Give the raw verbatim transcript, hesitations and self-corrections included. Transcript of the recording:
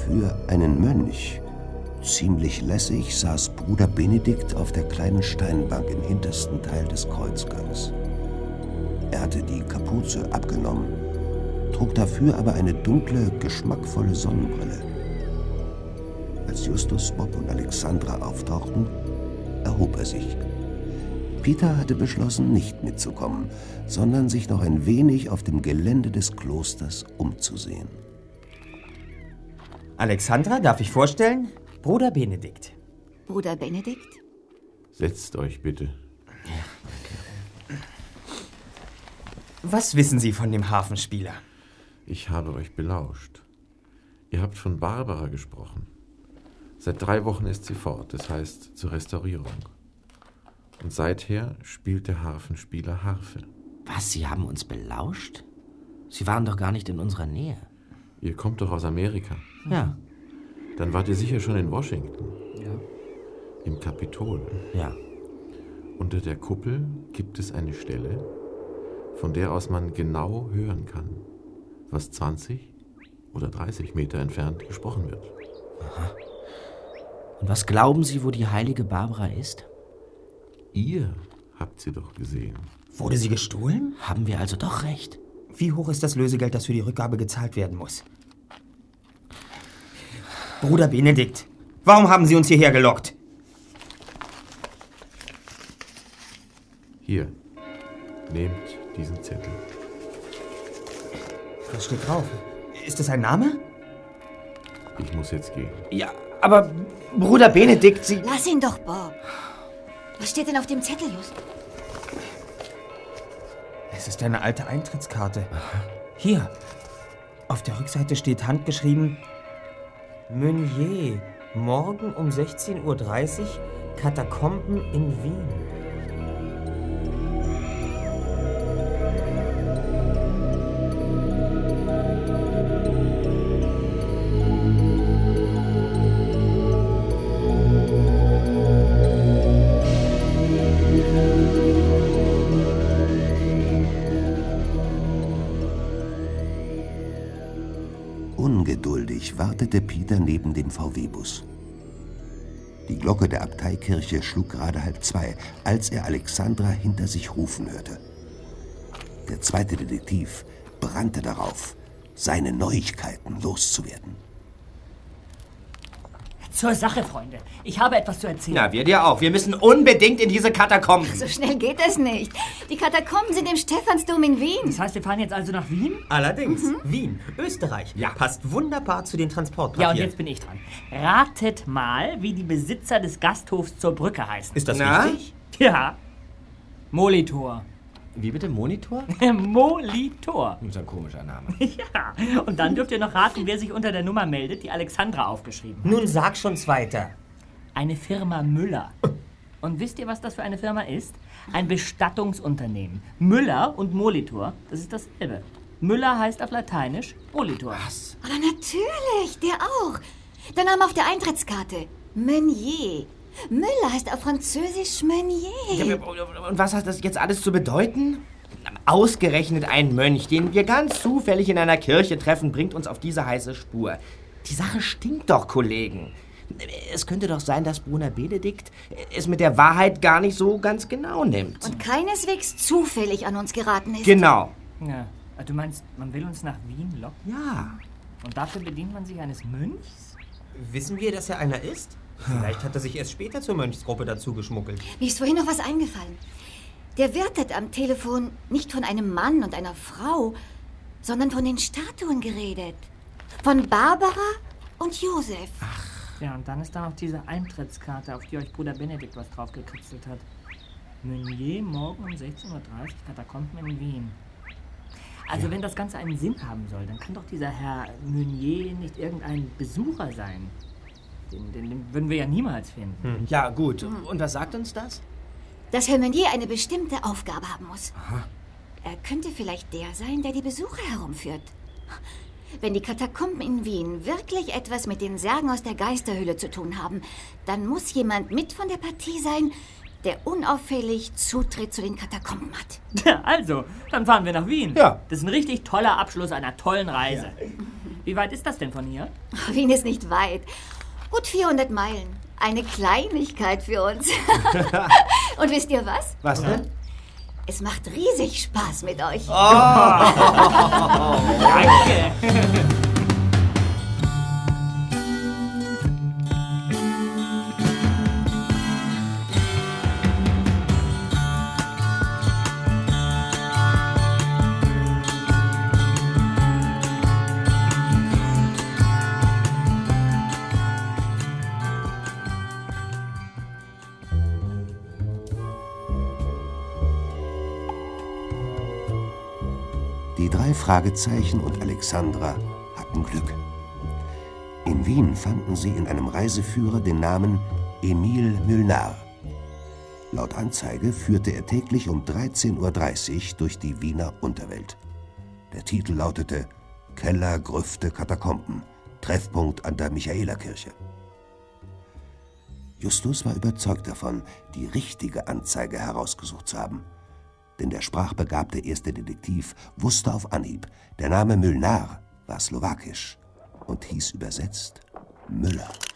Für einen Mönch ziemlich lässig saß Bruder Benedikt auf der kleinen Steinbank im hintersten Teil des Kreuzgangs. Er hatte die Kapuze abgenommen, trug dafür aber eine dunkle, geschmackvolle Sonnenbrille. Als Justus, Bob und Alexandra auftauchten, erhob er sich. Peter hatte beschlossen, nicht mitzukommen, sondern sich noch ein wenig auf dem Gelände des Klosters umzusehen. Alexandra, darf ich vorstellen? Bruder Benedikt. Bruder Benedikt? Setzt euch bitte. Was wissen Sie von dem Harfenspieler? Ich habe euch belauscht. Ihr habt von Barbara gesprochen. Seit drei Wochen ist sie fort, das heißt zur Restaurierung. Und seither spielt der Harfenspieler Harfe. Was, Sie haben uns belauscht? Sie waren doch gar nicht in unserer Nähe. Ihr kommt doch aus Amerika. Ja. Dann wart ihr sicher schon in Washington. Ja. Im Kapitol. Ja. Unter der Kuppel gibt es eine Stelle, von der aus man genau hören kann, was zwanzig oder dreißig Meter entfernt gesprochen wird. Aha. Und was glauben Sie, wo die heilige Barbara ist? Ihr habt sie doch gesehen. Wurde sie gestohlen? Haben wir also doch recht? Wie hoch ist das Lösegeld, das für die Rückgabe gezahlt werden muss? Bruder Benedikt, warum haben Sie uns hierher gelockt? Hier, nehmt diesen Zettel. Was steht drauf? Ist das ein Name? Ich muss jetzt gehen. Ja, aber Bruder Benedikt, Sie... Lass ihn doch, Bob. Was steht denn auf dem Zettel, Just? Es ist eine alte Eintrittskarte. Hier, auf der Rückseite steht handgeschrieben: Meunier, morgen um sechzehn Uhr dreißig, Katakomben in Wien. Ungeduldig wartete Peter neben dem V W-Bus. Die Glocke der Abteikirche schlug gerade halb zwei, als er Alexandra hinter sich rufen hörte. Der zweite Detektiv brannte darauf, seine Neuigkeiten loszuwerden. Zur Sache, Freunde. Ich habe etwas zu erzählen. Ja, wir dir auch. Wir müssen unbedingt in diese Katakomben. So schnell geht es nicht. Die Katakomben sind im Stephansdom in Wien. Das heißt, wir fahren jetzt also nach Wien? Allerdings. Mhm. Wien, Österreich. Ja. Passt wunderbar zu den Transportpapieren. Ja, und jetzt bin ich dran. Ratet mal, wie die Besitzer des Gasthofs zur Brücke heißen. Ist das Na? richtig? Ja. Molitor. Wie bitte? Monitor? Molitor. Das ist ein komischer Name. Ja. Und dann dürft ihr noch raten, wer sich unter der Nummer meldet, die Alexandra aufgeschrieben hat. Nun sag schon's weiter. Eine Firma Müller. Und wisst ihr, was das für eine Firma ist? Ein Bestattungsunternehmen. Müller und Molitor, das ist dasselbe. Müller heißt auf Lateinisch Molitor. Was? Aber natürlich, der auch. Der Name auf der Eintrittskarte. Meunier. Müller heißt auf Französisch Meunier. Ja, und was hat das jetzt alles zu bedeuten? Ausgerechnet ein Mönch, den wir ganz zufällig in einer Kirche treffen, bringt uns auf diese heiße Spur. Die Sache stinkt doch, Kollegen. Es könnte doch sein, dass Bruder Benedikt es mit der Wahrheit gar nicht so ganz genau nimmt. Und keineswegs zufällig an uns geraten ist. Genau. Ja, du meinst, man will uns nach Wien locken? Ja. Und dafür bedient man sich eines Mönchs? Wissen wir, dass er einer ist? Vielleicht hat er sich erst später zur Mönchsgruppe dazu geschmuggelt. Mir ist vorhin noch was eingefallen. Der Wirt hat am Telefon nicht von einem Mann und einer Frau, sondern von den Statuen geredet. Von Barbara und Josef. Ach. Ja, und dann ist da noch diese Eintrittskarte, auf die euch Bruder Benedikt was drauf gekritzelt hat. Meunier, morgen um sechzehn Uhr dreißig, Katakomben in Wien. Also, ja. Wenn das Ganze einen Sinn haben soll, dann kann doch dieser Herr Meunier nicht irgendein Besucher sein. Den, den, den würden wir ja niemals finden. Hm. Ja, gut. Und was sagt uns das? Dass Herr Meunier eine bestimmte Aufgabe haben muss. Aha. Er könnte vielleicht der sein, der die Besucher herumführt. Wenn die Katakomben in Wien wirklich etwas mit den Särgen aus der Geisterhöhle zu tun haben, dann muss jemand mit von der Partie sein, der unauffällig Zutritt zu den Katakomben hat. Ja, also, dann fahren wir nach Wien. Ja. Das ist ein richtig toller Abschluss einer tollen Reise. Wie weit ist das denn von hier? Wien ist nicht weit. Gut vierhundert Meilen. Eine Kleinigkeit für uns. Und wisst ihr was? Was denn? Es macht riesig Spaß mit euch. Danke. Die drei Fragezeichen und Alexandra hatten Glück. In Wien fanden sie in einem Reiseführer den Namen Emil Mülnar. Laut Anzeige führte er täglich um dreizehn Uhr dreißig durch die Wiener Unterwelt. Der Titel lautete Keller, Grüfte, Katakomben, Treffpunkt an der Michaelerkirche. Justus war überzeugt davon, die richtige Anzeige herausgesucht zu haben. Denn der sprachbegabte erste Detektiv wusste auf Anhieb, der Name Mülnar war slowakisch und hieß übersetzt Müller.